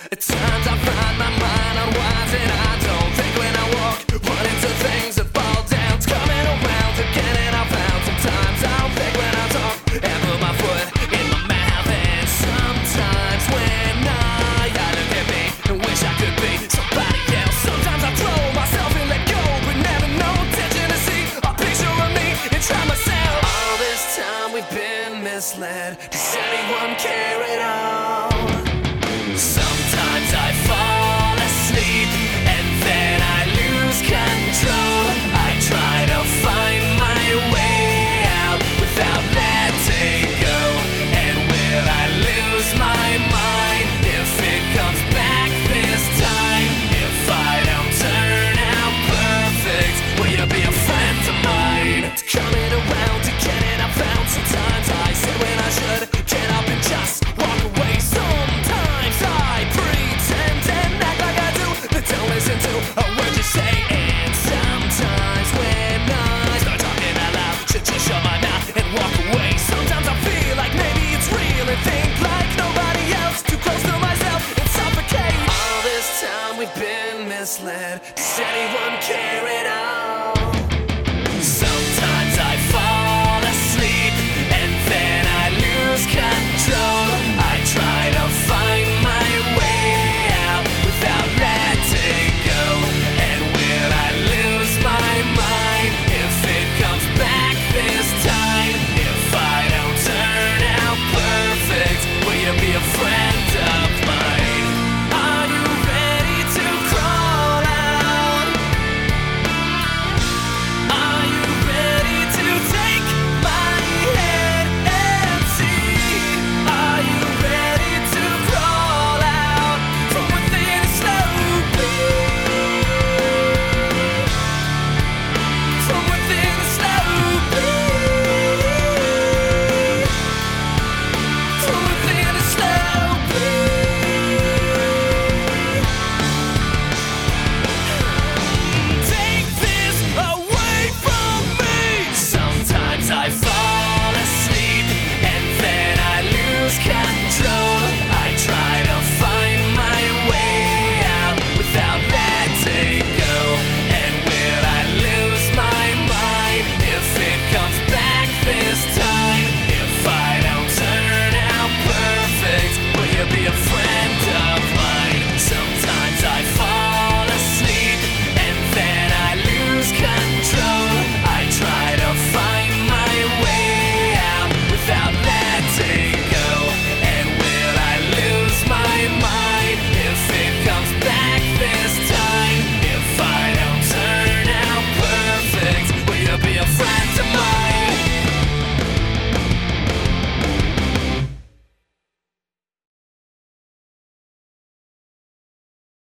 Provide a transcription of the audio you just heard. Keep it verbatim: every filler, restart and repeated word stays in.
At times I find my mind unwinds and I don't think when I walk. Run into things that fall down, it's coming around again and I found. Sometimes I don't think when I talk and put my foot in my mouth. And sometimes when I, I look at me and wish I could be somebody else. Sometimes I throw myself and let go, but never no intention to see a picture of me and try myself. All this time we've been misled. Does anyone care at all? Sometimes I fall asleep and then I lose control. I try to find my way out without letting go. And will I lose my mind if it comes back this time? If I don't turn out perfect, will you be a friend of mine? It's coming around again and I found sometimes I say when I should get up and just walk away. Sometimes I pretend and act like I do, but don't listen to a word you say. And sometimes when I start talking out loud, should just shut my mouth and walk away. Sometimes I feel like maybe it's real and think like nobody else, too close to myself and suffocate. All this time we've been misled. Does anyone care?